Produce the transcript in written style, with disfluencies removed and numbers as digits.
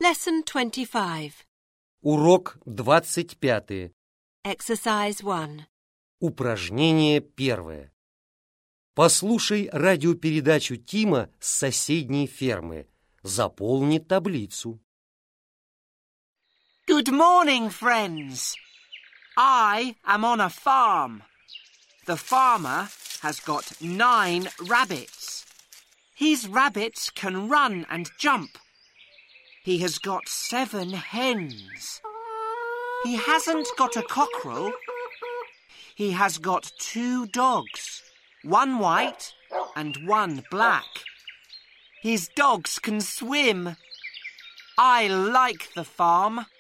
Lesson 25. Урок 25. Exercise 1. Упражнение 1. Послушай радиопередачу Тима с соседней фермы. Заполни таблицу. Good morning, friends. I am on a farm. The farmer has got 9 rabbits. His rabbits can run and jump. He has got 7 hens. He hasn't got a cockerel. He has got 2 dogs, 1 white and 1 black. His dogs can swim. I like the farm.